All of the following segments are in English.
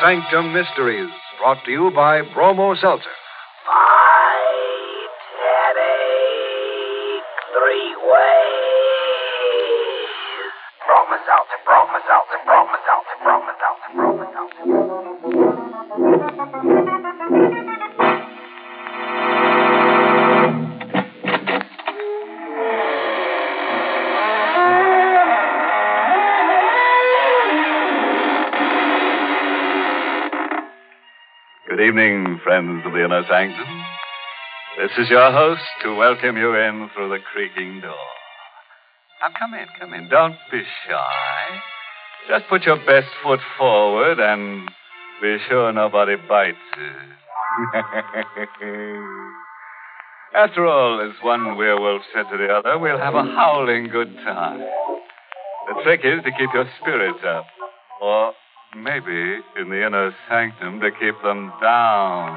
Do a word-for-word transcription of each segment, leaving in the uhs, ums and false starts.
Sanctum Mysteries, brought to you by Bromo Seltzer. Fight, headache, three ways. Bromo Seltzer, Bromo Seltzer, Bromo Seltzer, Bromo Seltzer, Bromo Good evening, friends of the Inner Sanctum. This is your host to welcome you in through the creaking door. Now, come in, come in. Don't be shy. Just put your best foot forward and be sure nobody bites you. After all, as one werewolf said to the other, we'll have a howling good time. The trick is to keep your spirits up. Or maybe, in the Inner Sanctum, to keep them down.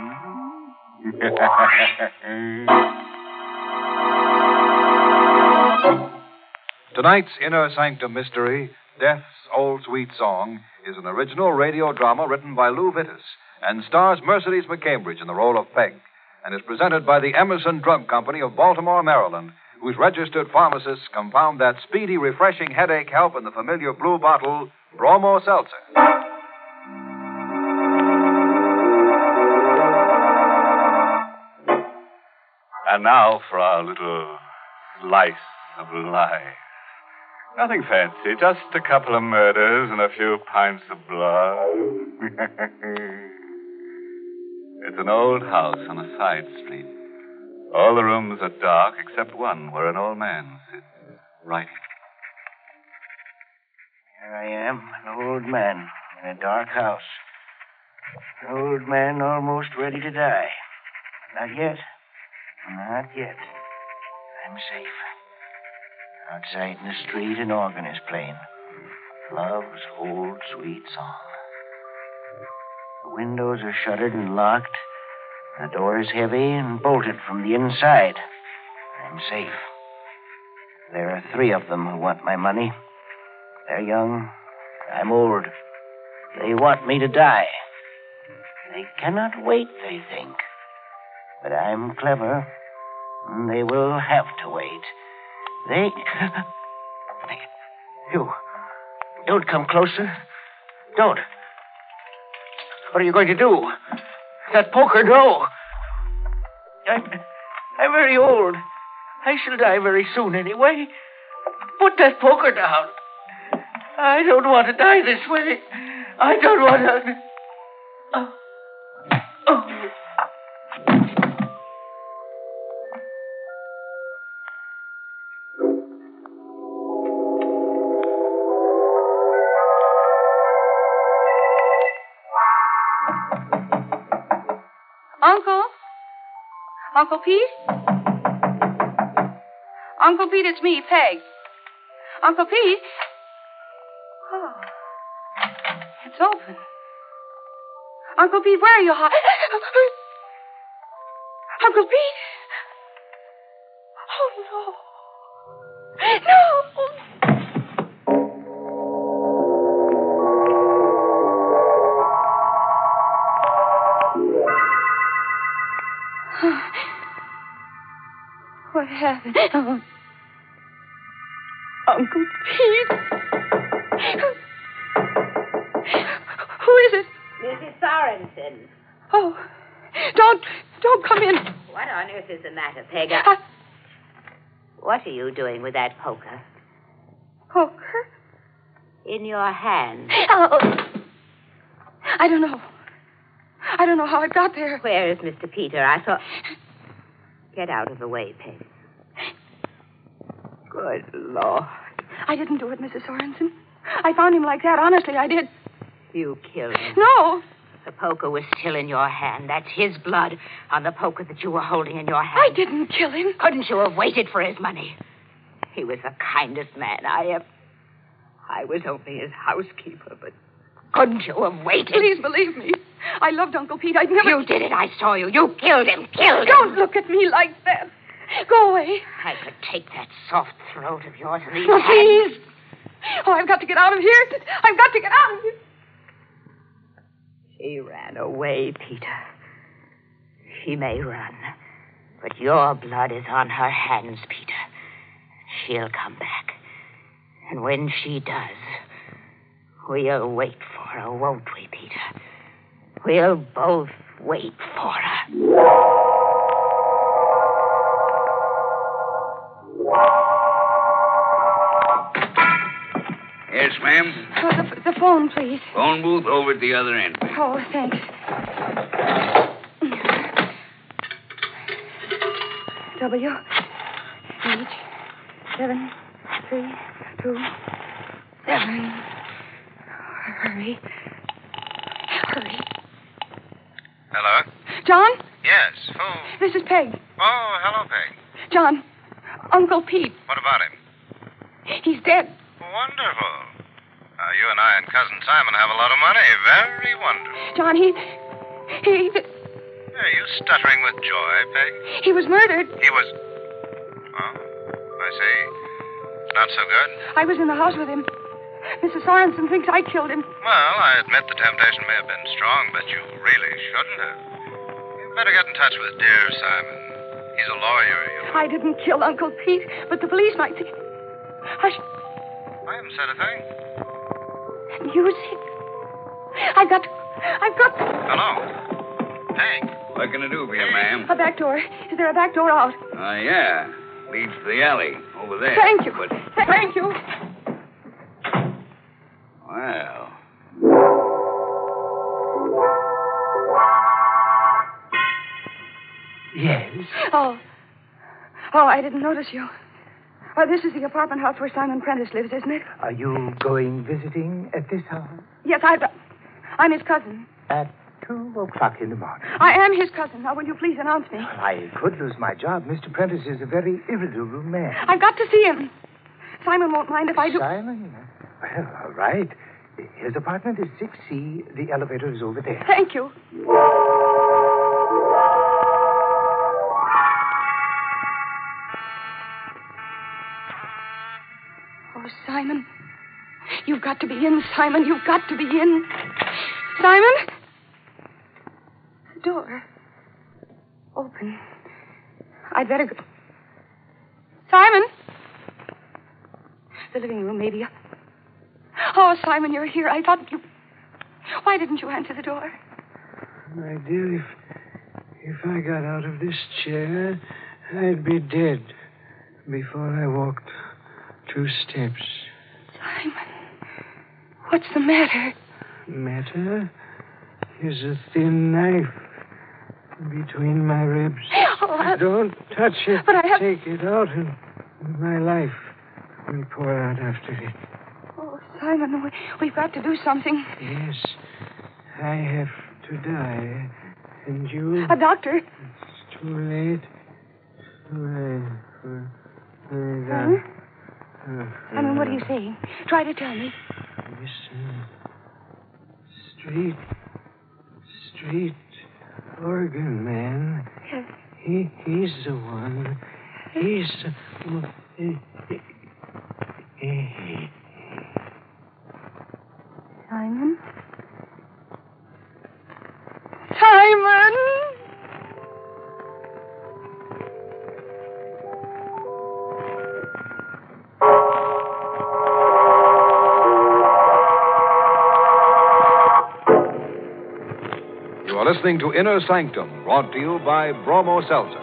Tonight's Inner Sanctum Mystery, Death's Old Sweet Song, is an original radio drama written by Lou Vittis and stars Mercedes McCambridge in the role of Peg, and is presented by the Emerson Drug Company of Baltimore, Maryland, whose registered pharmacists compound that speedy, refreshing headache help in the familiar blue bottle, Bromo Seltzer. And now for our little slice of life. Nothing fancy, just a couple of murders and a few pints of blood. It's an old house on a side street. All the rooms are dark except one where an old man sits writing. Here I am, an old man in a dark house. An old man almost ready to die. Not yet. Not yet. I'm safe. Outside in the street, an organ is playing. Love's old sweet song. The windows are shuttered and locked. The door is heavy and bolted from the inside. I'm safe. There are three of them who want my money. They're young. I'm old. They want me to die. They cannot wait, they think. But I'm clever. And they will have to wait. They... You... Don't come closer. Don't. What are you going to do? That poker, no. I'm... I'm very old. I shall die very soon anyway. Put that poker down. I don't want to die this way. I don't want to... Oh. Oh. Uncle? Uncle Pete? Uncle Pete, it's me, Peg. Uncle Pete? Oh. It's open. Uncle Pete, where are you? Uncle Pete? Oh, no. No! What happened? Oh. Uncle Pete. Who is it? Missus Sorensen. Oh, don't, don't come in. What on earth is the matter, Peg? I... What are you doing with that poker? Poker? In your hand. Oh. I don't know. I don't know how it got there. Where is Mister Peter? I thought... Get out of the way, Peg. Good Lord. I didn't do it, Missus Sorensen. I found him like that. Honestly, I did. You killed him. No. The poker was still in your hand. That's his blood on the poker that you were holding in your hand. I didn't kill him. Couldn't you have waited for his money? He was the kindest man I ever... I was only his housekeeper, but couldn't you have waited? Please believe me. I loved Uncle Pete. I'd never... You did it. I saw you. You killed him. Killed him. Don't look at me like that. Go away. I could take that soft throat of yours and these Oh, hands. please. Oh, I've got to get out of here. I've got to get out of here. He ran away, Peter. She may run, but your blood is on her hands, Peter. She'll come back. And when she does, we'll wait for her, won't we, Peter? We'll both wait for her. Yes, ma'am? Oh, the, the phone, please. Phone booth over at the other end, ma'am. Oh, thanks. W H seven three two seven. Hurry. Hurry. Hello? John? Yes, who? This is Peg. Oh, hello, Peg. John, Uncle Pete. What about him? He's dead. Wonderful. Now, you and I and Cousin Simon have a lot of money. Very wonderful. John, he... He... Are you stuttering with joy, Peg? He was murdered. He was... Oh, I see. Not so good. I was in the house with him. Missus Sorensen thinks I killed him. Well, I admit the temptation may have been strong, but you really shouldn't have. You'd better get in touch with dear Simon. He's a lawyer, you know. I didn't kill Uncle Pete, but the police might think... I... Sh- I haven't said a thing. Music. I've got... I've got... Hello. Peg. What can I do for you, ma'am? A back door. Is there a back door out? Uh, yeah. Leads to the alley over there. Thank you. But, Thank you. well... Yes. Oh. Oh, I didn't notice you. Oh, this is the apartment house where Simon Prentice lives, isn't it? Are you going visiting at this hour? Yes, I... I'm his cousin. At two o'clock in the morning. I am his cousin. Now, will you please announce me? I could lose my job. Mister Prentice is a very irritable man. I've got to see him. Simon won't mind if I do... Simon? Well, all right. His apartment is six C. The elevator is over there. Thank you. Oh, Simon. You've got to be in, Simon. You've got to be in. Simon? The door. Open. I'd better go. Simon? The living room, maybe. Oh, Simon, you're here. I thought you... Why didn't you answer the door? My dear, if, if I got out of this chair, I'd be dead before I walked two steps. Simon, what's the matter? Matter? Here's a thin knife between my ribs. Oh, I... Don't touch it. But I have... Take it out, and my life will pour out after it. Oh, Simon, we, we've got to do something. Yes, I have to die. And you? A doctor. It's too late. I, I, I got... Huh? Simon, what are you saying? Try to tell me. Listen. Street. Street organ man. Yes. He, he's the one. He's the... Simon? Simon! You are listening to Inner Sanctum, brought to you by Bromo Seltzer.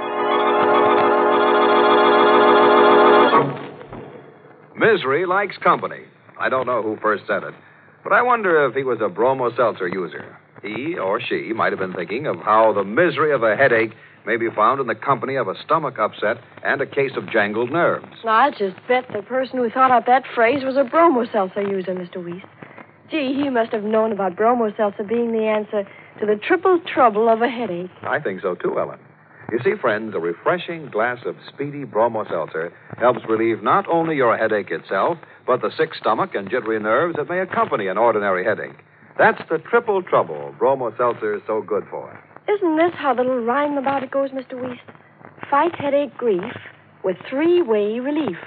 Misery likes company. I don't know who first said it, but I wonder if he was a Bromo Seltzer user. He or she might have been thinking of how the misery of a headache may be found in the company of a stomach upset and a case of jangled nerves. I'll just bet the person who thought up that phrase was a Bromo Seltzer user, Mister Weiss. Gee, he must have known about Bromo Seltzer being the answer to the triple trouble of a headache. I think so, too, Ellen. You see, friends, a refreshing glass of speedy Bromo Seltzer helps relieve not only your headache itself, but the sick stomach and jittery nerves that may accompany an ordinary headache. That's the triple trouble Bromo Seltzer is so good for. Isn't this how the little rhyme about it goes, Mister Weiss? Fight headache grief with three-way relief.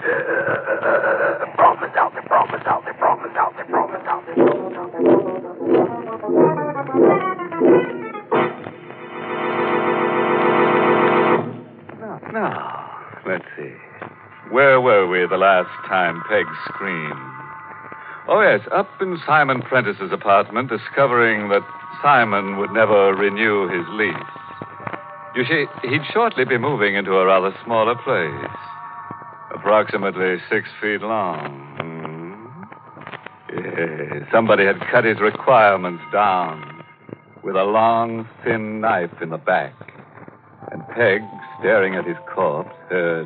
Now, let's see. Where were we the last time Peg screamed? Oh, yes, up in Simon Prentice's apartment, discovering that Simon would never renew his lease. You see, he'd shortly be moving into a rather smaller place, approximately six feet long. Hmm. Yes, somebody had cut his requirements down with a long, thin knife in the back. And Peg, staring at his corpse, heard.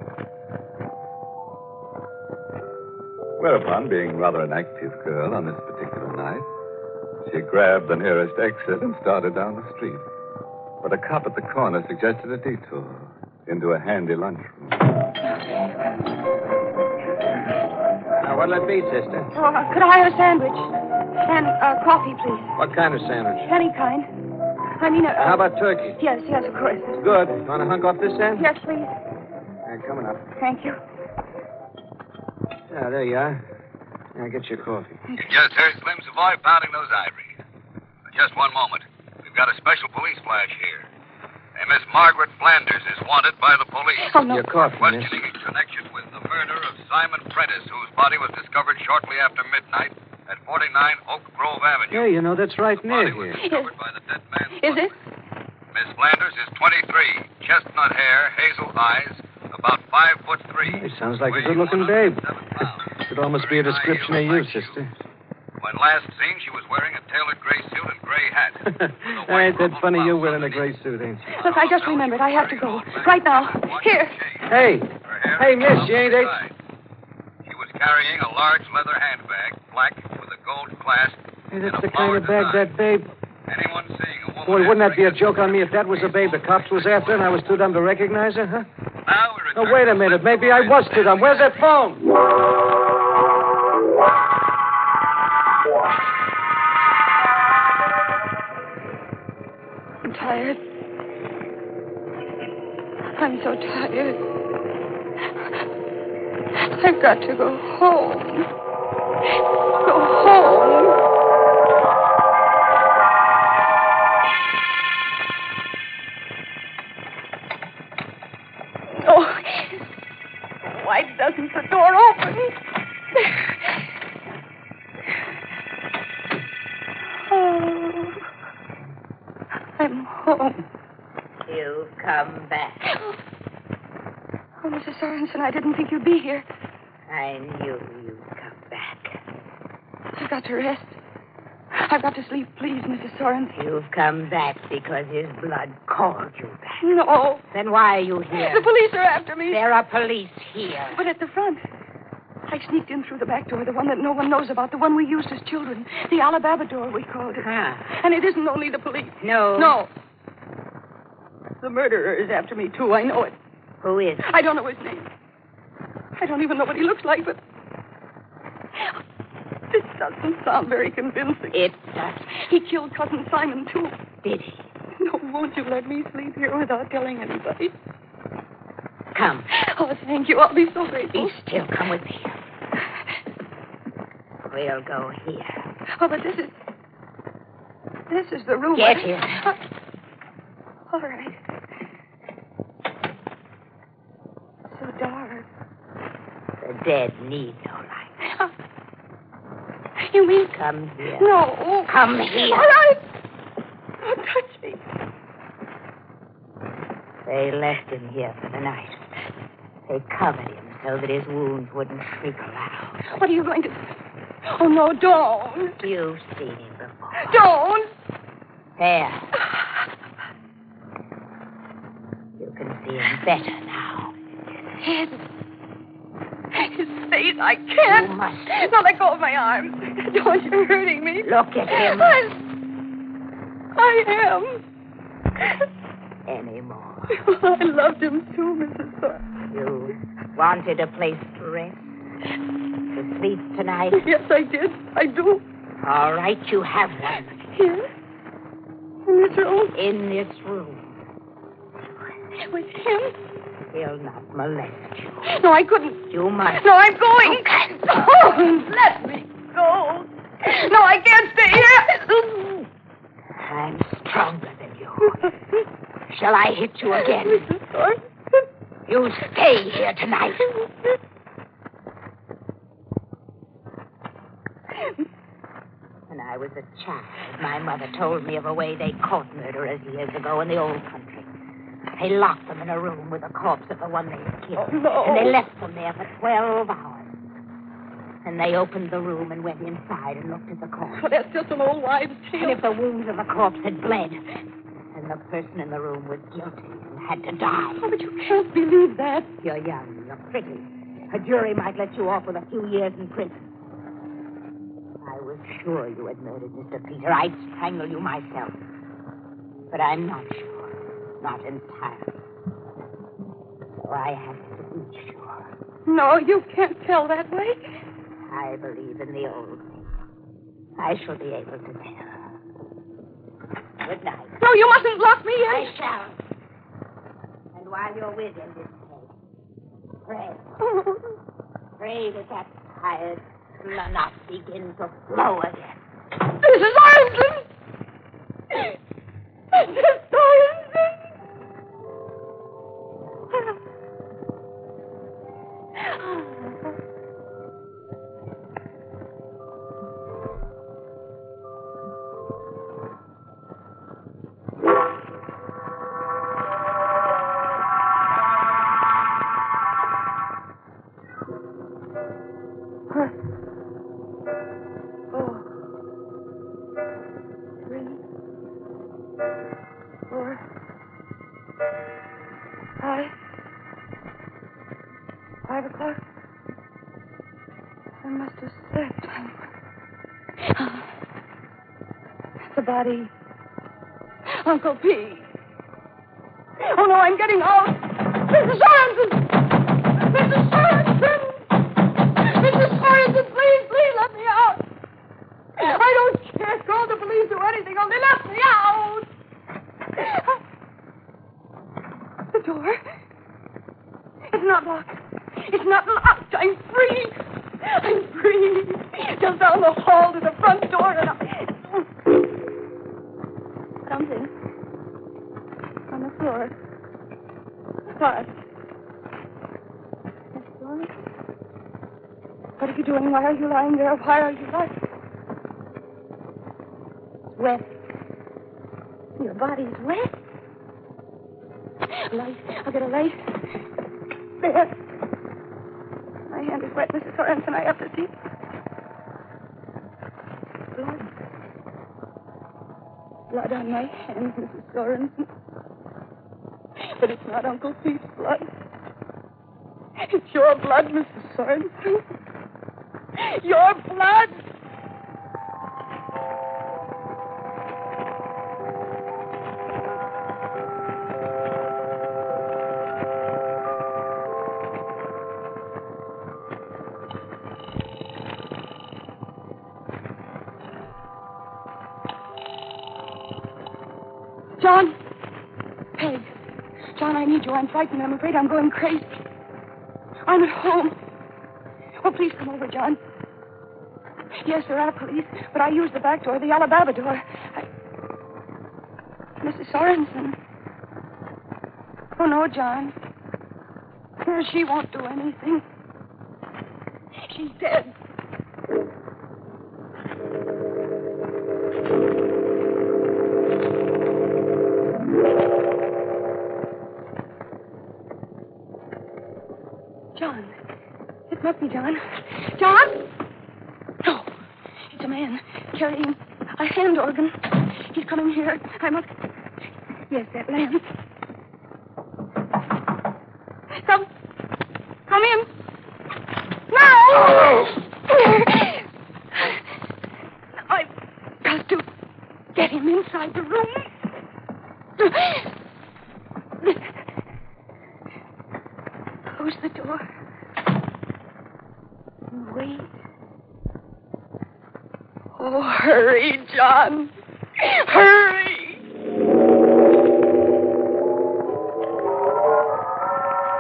Whereupon, being rather an active girl on this particular night, she grabbed the nearest exit and started down the street. But a cop at the corner suggested a detour into a handy lunchroom. Now, what'll it be, sister? Oh, uh, could I have a sandwich? And uh, coffee, please. What kind of sandwich? Any kind. I mean, uh, How about turkey? Yes, yes, of course. Good. Want to hunk off this end? Yes, please. Uh, coming up. Thank you. Ah, there you are. Now get your coffee. Yes, sir. Slim Savoy pounding those ivories. Just one moment. We've got a special police flash here. And Miss Margaret Flanders is wanted by the police. Oh, no. Your coffee, miss. Questioning in connection with the murder of Simon Prentice, whose body was discovered shortly after midnight at forty-nine Oak Grove Avenue. Yeah, you know, that's right The near body was here. discovered by the dead man's Is it? Miss Flanders is twenty-three, chestnut hair, hazel eyes, about five foot three. Hey, sounds like a weighing good-looking babe. one hundred seven pounds. Could almost be a description of you, sister. When last seen, she was wearing a tailored gray suit and gray hat. Ain't that funny you wearing a gray suit, ain't you? Look, I just remembered. I have to go. Right now. Here. Hey. Hey, miss, you ain't eight. She was carrying a large leather handbag, black, with a gold clasp. Hey, that's and a the kind of bag flower that babe... Anyone seeing a woman... Boy, wouldn't that be a entering joke on me if that was a babe the cops was after and I was too dumb to recognize her, huh? Now we Oh, return wait a to minute. Slim Maybe I Savoy's was too dumb. Where's that phone? I'm tired. I'm so tired. I've got to go home. Go home. Oh, why doesn't the door open? Oh, I'm home. You've come back. Oh, Missus Sorensen, I didn't think you'd be here. I knew you'd come back. I've got to rest. I've got to sleep, please, Missus Sorensen. You've come back because his blood called you back. No. Then why are you here? The police are after me. There are police here. But at the front. I sneaked in through the back door, the one that no one knows about, the one we used as children. The Alabama door, we called it. Huh. And it isn't only the police. No. No. The murderer is after me, too. I know it. Who is? I don't know his name. I don't even know what he looks like, but... This doesn't sound very convincing. It does. He killed Cousin Simon, too. Did he? No, won't you let me sleep here without telling anybody? Come. Oh, thank you. I'll be so grateful. Be still. Come with me. We'll go here. Oh, but this is... This is the room. Get I... in. Uh, all right. So dark. The dead need no light. Uh, you mean... Come here. No. Come here. All right. Don't touch me. They left him here for the night. They covered him so that his wounds wouldn't shriek aloud. What are you going to... Oh, no, don't. You've seen him before. Don't. There. You can see him better now. His... His face, I can't. You must. Now let go of my arms. Don't, you're hurting me. Look at him. I'm... I am. Anymore. I loved him too, Missus Thorne. You wanted a place to rest? To sleep tonight? Yes, I did. I do. All right, you have one. Here? In this room? In this room. With him? He'll not molest you. No, I couldn't. You must. No, I'm going. Oh, let me go. No, I can't stay here. I'm stronger than you. Shall I hit you again? Missus Thornton. You stay here tonight. When I was a child, my mother told me of a way they caught murderers years ago in the old country. They locked them in a room with the corpse of the one they had killed. Oh, no. And they left them there for twelve hours. And they opened the room and went inside and looked at the corpse. Oh, that's just an old wives' tale. And if the wounds of the corpse had bled, then the person in the room was guilty and had to die. Oh, but you can't believe that. You're young. You're pretty. A jury might let you off with a few years in prison. I was sure you had murdered Mister Peter. I'd strangle you myself. But I'm not sure. Not entirely. So I have to be sure. No, you can't tell that way. I believe in the old thing. I shall be able to tell. Good night. No, you mustn't lock me in. I shall. And while you're with him, Miss Peg, pray. Pray that that tired knot begin to flow again. Missus Armstrong! Missus Armstrong! Five o'clock. I must have slept. The body. Uncle P. Oh, no, I'm getting out. Missus Sorensen! Missus Sorensen! Missus Sorensen, please, please let me out. I don't care. Call the police or anything. Only let me out. The door. It's not locked. It's not locked. I'm free. I'm free. Just down the hall to the front door and I... Something. On the floor. What? Miss Thorne? What are you doing? Why are you lying there? Why are you lying? It's wet. Your body's wet. Light. I'll get a light. There. My hand is wet, Missus Sorensen. I have to see. Blood. Blood on my hands, Missus Sorensen. But it's not Uncle Pete's blood. It's your blood, Missus Sorensen. Your blood. John! Peg. John, I need you. I'm frightened. I'm afraid I'm going crazy. I'm at home. Oh, please come over, John. Yes, there are police, but I use the back door, the Alabama door. I... Missus Sorensen. Oh, no, John. She won't do anything. She's dead. John. It must be John. John? No. It's a man carrying a hand organ. He's coming here. I must... Yes, that lamp. Come. Come in. No! I've got to get him inside the room. Close the door. And wait. Oh, hurry, John. Hurry.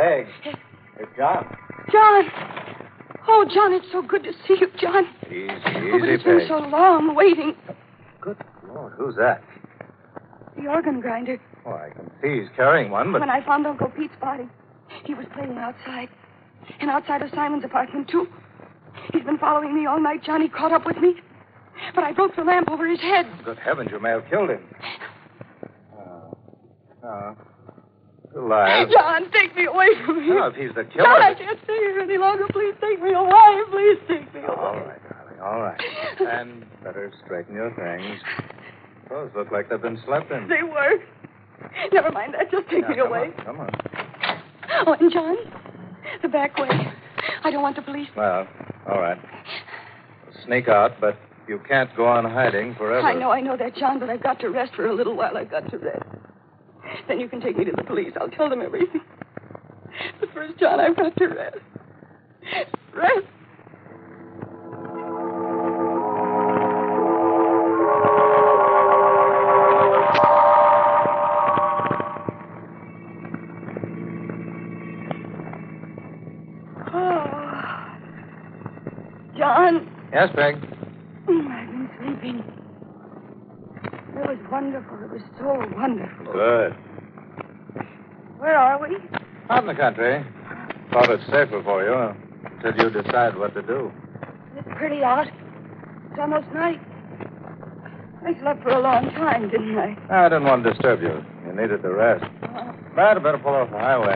Peg. It's John. John! Oh, John, it's so good to see you, John. Easy, Oh, but easy, it's been Peg. so long waiting. Good Lord, who's that? The organ grinder. Oh, I can see he's carrying one, but... When I found Uncle Pete's body, he was playing outside. And outside of Simon's apartment, too. He's been following me all night, John. He caught up with me. But I broke the lamp over his head. Good heavens, you may have killed him. Oh. Oh. Alive. John, take me away from here. No, if he's the killer... John, I can't stay here any longer. Please take me away. Please take me away. All right, darling, all right. And better straighten your things. Those look like they've been slept in. They were. Never mind that. Just take Now, me come away. on, come on. Oh, and John, the back way. I don't want the police. Well, all right. We'll sneak out, but you can't go on hiding forever. I know, I know that, John, but I've got to rest for a little while. I've got to rest. Then you can take me to the police. I'll tell them everything. But first, John, I've got to rest. Rest. Oh. John. Yes, Peg? Mm, I've been sleeping. It was wonderful. It was so wonderful. Good. Where are we? Out in the country. Thought it's safer for you until you decide what to do. It's pretty out. It's almost night. I slept for a long time, didn't I? I didn't want to disturb you. You needed the rest. Uh, But I better pull off the highway.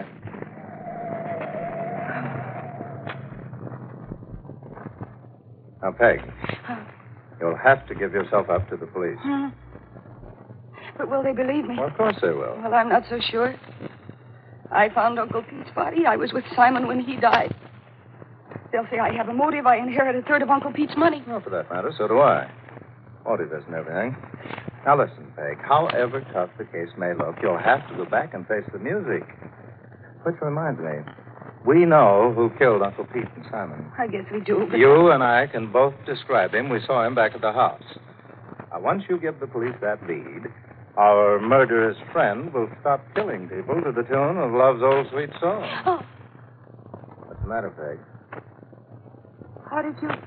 Now, Peg, uh, you'll have to give yourself up to the police. hmm. But will they believe me? Well, of course they will. Well, I'm not so sure. I found Uncle Pete's body. I was with Simon when he died. They'll say I have a motive. I inherit a third of Uncle Pete's money. Well, for that matter, so do I. Motive isn't everything. Now, listen, Peg. However tough the case may look, you'll have to go back and face the music. Which reminds me, we know who killed Uncle Pete and Simon. I guess we do. But... You and I can both describe him. We saw him back at the house. Now, once you give the police that lead, our murderous friend will stop killing people to the tune of Love's Old Sweet Song. Oh, What's the matter, Peg? how did you...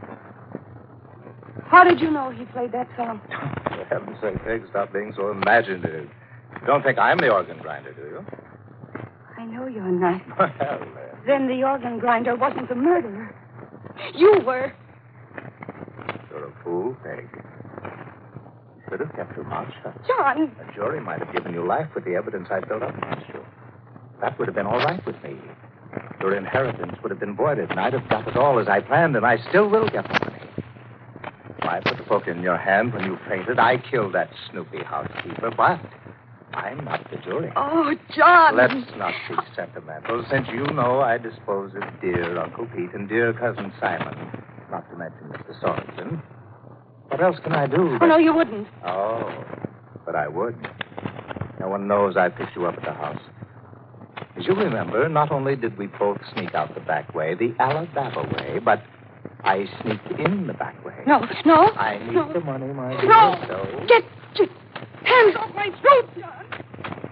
How did you know he played that song? For heaven's sake, Peg, stop being so imaginative. You don't think I'm the organ grinder, do you? I know you're not. Well, then. Then the organ grinder wasn't the murderer. You were. You're a fool, Peg. You should have kept your mouth shut. John. A jury might have given you life with the evidence I built up against you. That would have been all right with me. Your inheritance would have been voided, and I'd have got it all as I planned, and I still will get the money. I put the book in your hand when you fainted. I killed that snoopy housekeeper, but I'm not the jury. Oh, John. Let's not be sentimental, since you know I dispose of dear Uncle Pete and dear Cousin Simon, not to mention Mister Sorensen. What else can I do? Oh, but- no, you wouldn't. Oh, but I would. No one knows I picked you up at the house. As you remember, not only did we both sneak out the back way, the Alabama way, but I sneaked in the back way. No, no. I need no. the money, my dear. No. So... Get, get hands off my throat, John.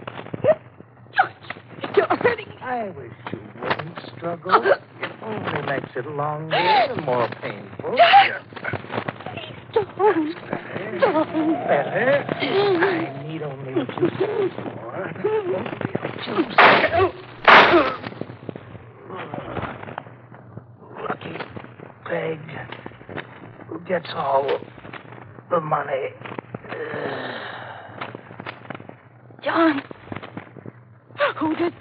You're, you're hurting me. I wish you wouldn't struggle. It only makes it longer and more painful. Don't. Don't. Better. I need only a few seconds more. Only a few seconds. Lucky Peg, who gets all the money. John. Who did...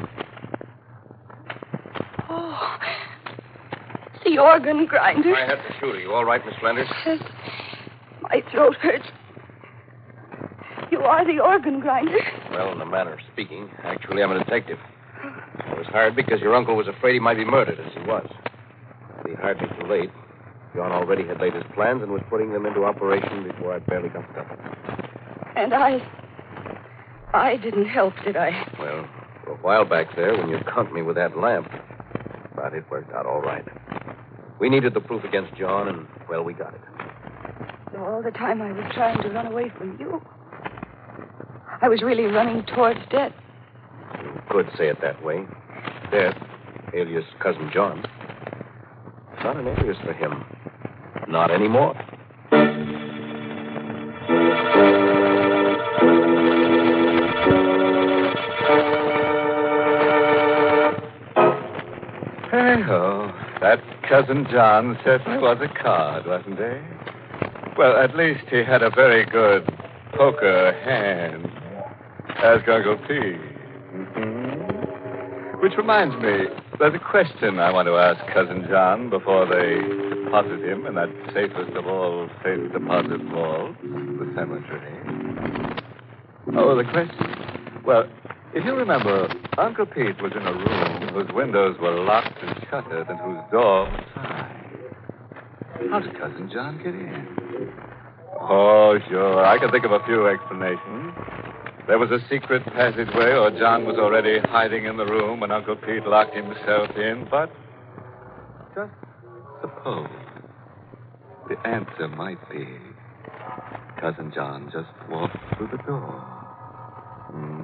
Oh, it's the organ grinder. I had to shoot. Are you all right, Miss Flanders? Yes. My throat hurts. You are the organ grinder. Well, in the manner of speaking, actually, I'm a detective. I was hired because your uncle was afraid he might be murdered, as he was. But he hired me too late. John already had laid his plans and was putting them into operation before I barely got started. And I... I didn't help, did I? Well, for a while back there, when you caught me with that lamp. But it worked out all right. We needed the proof against John, and, well, we got it. So all the time I was trying to run away from you, I was really running towards death. You could say it that way. death, alias Cousin John. Not an alias for him. Not anymore. Hey-ho. That Cousin John certainly was a card, wasn't he? Well, at least he had a very good poker hand. Ask Uncle Pete. Mm-hmm. Which reminds me, there's a question I want to ask Cousin John before they deposit him in that safest of all safe deposit vaults, the cemetery. Oh, the question? Well, if you remember, Uncle Pete was in a room whose windows were locked and shuttered and whose door was high. How did Cousin John get in? Oh, sure. I can think of a few explanations. There was a secret passageway, or John was already hiding in the room when Uncle Pete locked himself in. But just suppose the answer might be Cousin John just walked through the door. Hmm?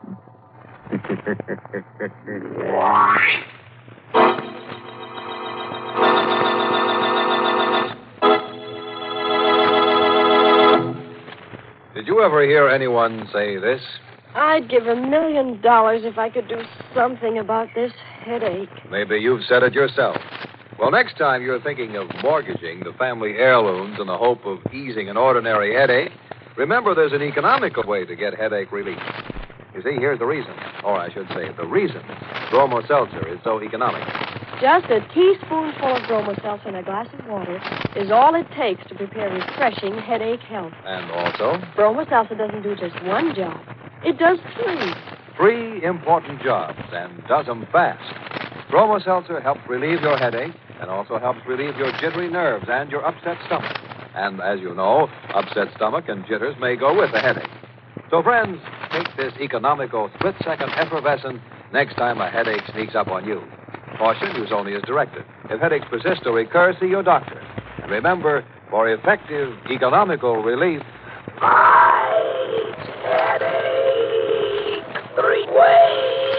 Did you ever hear anyone say this? I'd give a million dollars if I could do something about this headache. Maybe you've said it yourself. Well, next time you're thinking of mortgaging the family heirlooms in the hope of easing an ordinary headache, remember there's an economical way to get headache relief. You see, here's the reason, or I should say, the reason Bromo Seltzer is so economical. Just a teaspoonful of Bromo Seltzer in a glass of water is all it takes to prepare refreshing headache help. And also, Bromo Seltzer doesn't do just one job. It does three. Three important jobs, and does them fast. Bromo Seltzer helps relieve your headache and also helps relieve your jittery nerves and your upset stomach. And as you know, upset stomach and jitters may go with a headache. So, friends, take this economical split-second effervescent next time a headache sneaks up on you. Caution, use only as directed. If headaches persist or recur, see your doctor. And remember, for effective economical relief, Fight headache three ways.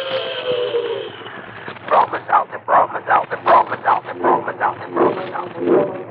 Bromo Seltzer, Bromo Seltzer, Bromo Seltzer, Bromo Seltzer, Bromo Seltzer.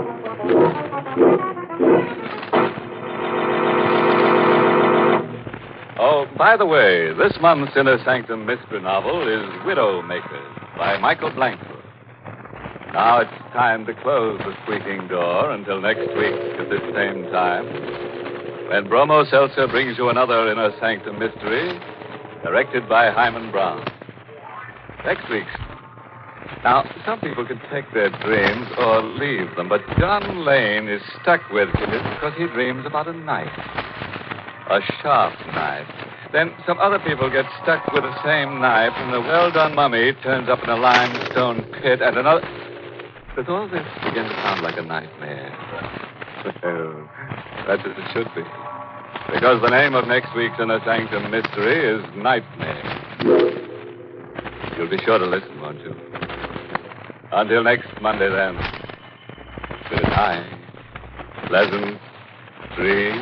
Oh, by the way, this month's Inner Sanctum mystery novel is Widowmakers by Michael Blankford. Now it's time to close the squeaking door until next week at this same time, when Bromo Seltzer brings you another Inner Sanctum mystery, directed by Hyman Brown. Next week's. Now, some people can take their dreams or leave them, but John Lane is stuck with it because he dreams about a knife. A sharp knife. Then some other people get stuck with the same knife, and the well-done mummy turns up in a limestone pit, and another... Does all this begin to sound like a nightmare? Well, that's as it should be. Because the name of next week's Inner Sanctum mystery is Nightmare. You'll be sure to listen, won't you? Until next Monday, then. Good night. Pleasant dreams.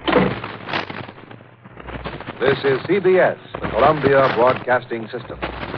This is C B S, the Columbia Broadcasting System.